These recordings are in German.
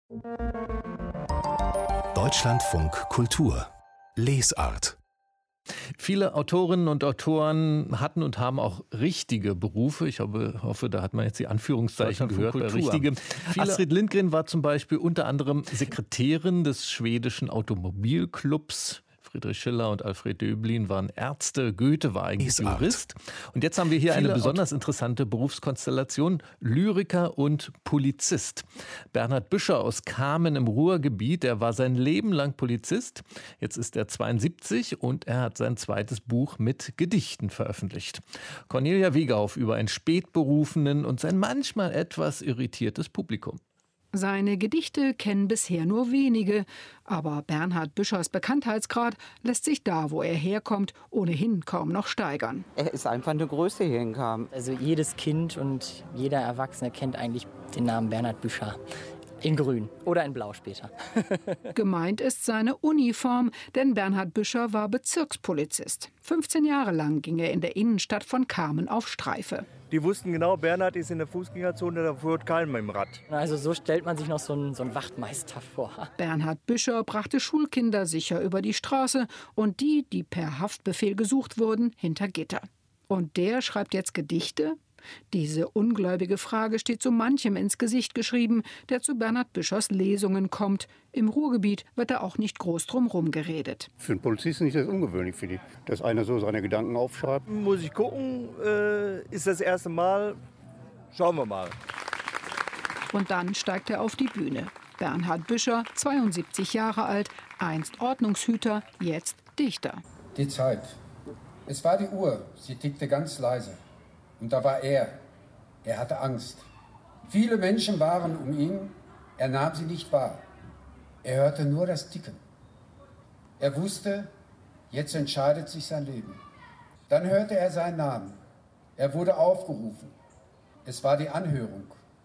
Deutschlandfunk Kultur Lesart. Viele Autorinnen und Autoren hatten und haben auch richtige Berufe. Ich hoffe, da hat man jetzt die Anführungszeichen gehört bei richtige. Astrid Lindgren war zum Beispiel unter anderem Sekretärin des schwedischen Automobilclubs. Friedrich Schiller und Alfred Döblin waren Ärzte, Goethe war eigentlich Jurist. Und jetzt haben wir hier eine besonders interessante Berufskonstellation, Lyriker und Polizist. Bernhard Büscher aus Kamen im Ruhrgebiet, der war sein Leben lang Polizist. Jetzt ist er 72 und er hat sein zweites Buch mit Gedichten veröffentlicht. Cornelia Wegauf über einen Spätberufenen und sein manchmal etwas irritiertes Publikum. Seine Gedichte kennen bisher nur wenige, aber Bernhard Büschers Bekanntheitsgrad lässt sich da, wo er herkommt, ohnehin kaum noch steigern. Er ist einfach eine Größe hier in Kamen. Also jedes Kind und jeder Erwachsene kennt eigentlich den Namen Bernhard Büscher. In grün oder in blau später. Gemeint ist seine Uniform, denn Bernhard Büscher war Bezirkspolizist. 15 Jahre lang ging er in der Innenstadt von Kamen auf Streife. Die wussten genau, Bernhard ist in der Fußgängerzone, da führt keiner mit dem Rad. Also so stellt man sich noch so einen Wachtmeister vor. Bernhard Büscher brachte Schulkinder sicher über die Straße und die per Haftbefehl gesucht wurden, hinter Gitter. Und der schreibt jetzt Gedichte? Diese ungläubige Frage steht so manchem ins Gesicht geschrieben, der zu Bernhard Büschers Lesungen kommt. Im Ruhrgebiet wird da auch nicht groß drumherum geredet. Für einen Polizisten ist das ungewöhnlich, finde ich, dass einer so seine Gedanken aufschreibt. Muss ich gucken, ist das erste Mal, schauen wir mal. Und dann steigt er auf die Bühne. Bernhard Büscher, 72 Jahre alt, einst Ordnungshüter, jetzt Dichter. Die Zeit. Es war die Uhr, sie tickte ganz leise. Und da war er. Er hatte Angst. Viele Menschen waren um ihn. Er nahm sie nicht wahr. Er hörte nur das Ticken. Er wusste, jetzt entscheidet sich sein Leben. Dann hörte er seinen Namen. Er wurde aufgerufen. Es war die Anhörung.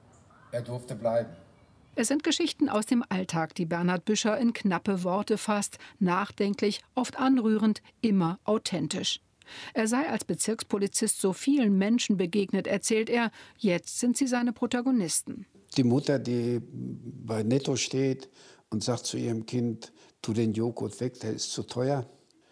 Er durfte bleiben. Es sind Geschichten aus dem Alltag, die Bernhard Büscher in knappe Worte fasst, nachdenklich, oft anrührend, immer authentisch. Er sei als Bezirkspolizist so vielen Menschen begegnet, erzählt er. Jetzt sind sie seine Protagonisten. Die Mutter, die bei Netto steht und sagt zu ihrem Kind, tu den Joghurt weg, der ist zu teuer.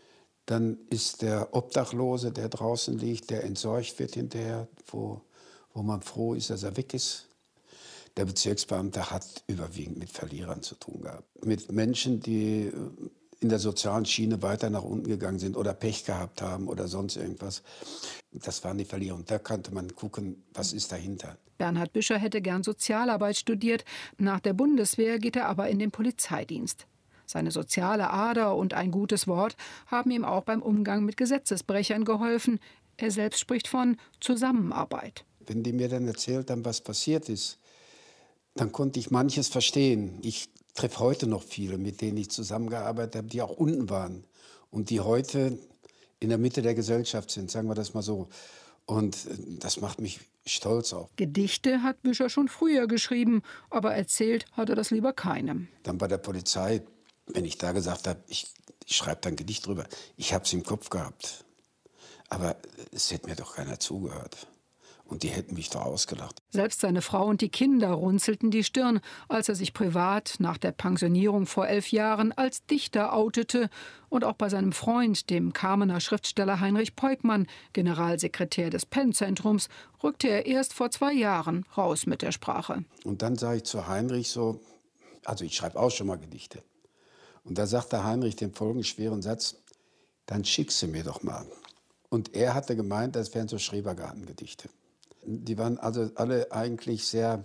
Dann ist der Obdachlose, der draußen liegt, der entsorgt wird hinterher, wo man froh ist, dass er weg ist. Der Bezirksbeamte hat überwiegend mit Verlierern zu tun gehabt. Mit Menschen, die in der sozialen Schiene weiter nach unten gegangen sind oder Pech gehabt haben oder sonst irgendwas. Das waren die Verlierer. Und da konnte man gucken, was ist dahinter. Bernhard Büscher hätte gern Sozialarbeit studiert. Nach der Bundeswehr geht er aber in den Polizeidienst. Seine soziale Ader und ein gutes Wort haben ihm auch beim Umgang mit Gesetzesbrechern geholfen. Er selbst spricht von Zusammenarbeit. Wenn die mir dann erzählt haben, was passiert ist, dann konnte ich manches verstehen. Ich treffe heute noch viele, mit denen ich zusammengearbeitet habe, die auch unten waren und die heute in der Mitte der Gesellschaft sind, sagen wir das mal so. Und das macht mich stolz auch. Gedichte hat Büscher schon früher geschrieben, aber erzählt hat er das lieber keinem. Dann bei der Polizei, wenn ich da gesagt habe, ich schreibe da ein Gedicht drüber, ich habe es im Kopf gehabt. Aber es hätte mir doch keiner zugehört. Und die hätten mich doch ausgelacht. Selbst seine Frau und die Kinder runzelten die Stirn, als er sich privat nach der Pensionierung vor 11 Jahren als Dichter outete. Und auch bei seinem Freund, dem Kamener Schriftsteller Heinrich Peukmann, Generalsekretär des Pennzentrums, rückte er erst vor 2 Jahren raus mit der Sprache. Und dann sage ich zu Heinrich so, also ich schreibe auch schon mal Gedichte. Und da sagte Heinrich den folgenden schweren Satz, dann schick sie mir doch mal. Und er hatte gemeint, das wären so Schrebergartengedichte. Die waren also alle eigentlich sehr,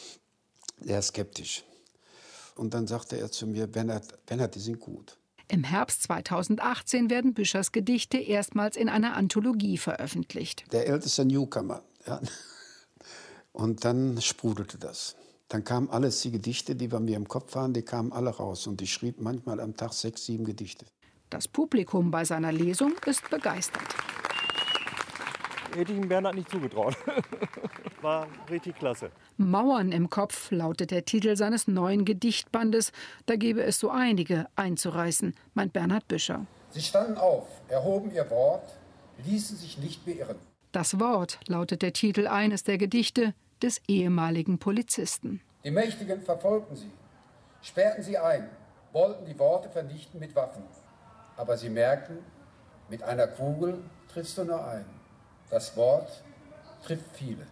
sehr skeptisch. Und dann sagte er zu mir, Bernhard, die sind gut. Im Herbst 2018 werden Büschers Gedichte erstmals in einer Anthologie veröffentlicht. Der älteste Newcomer. Ja. Und dann sprudelte das. Dann kamen alles, die Gedichte, die bei mir im Kopf waren, die kamen alle raus. Und ich schrieb manchmal am Tag 6, 7 Gedichte. Das Publikum bei seiner Lesung ist begeistert. Hätte ich dem Bernhard nicht zugetraut. War richtig klasse. Mauern im Kopf lautet der Titel seines neuen Gedichtbandes. Da gäbe es so einige einzureißen, meint Bernhard Büscher. Sie standen auf, erhoben ihr Wort, ließen sich nicht beirren. Das Wort lautet der Titel eines der Gedichte des ehemaligen Polizisten. Die Mächtigen verfolgten sie, sperrten sie ein, wollten die Worte vernichten mit Waffen. Aber sie merkten, mit einer Kugel triffst du nur einen. Das Wort trifft viele.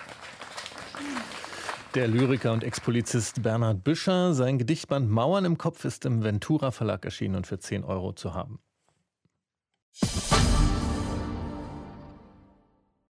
Der Lyriker und Ex-Polizist Bernhard Büscher. Sein Gedichtband Mauern im Kopf ist im Ventura Verlag erschienen und für 10 € zu haben.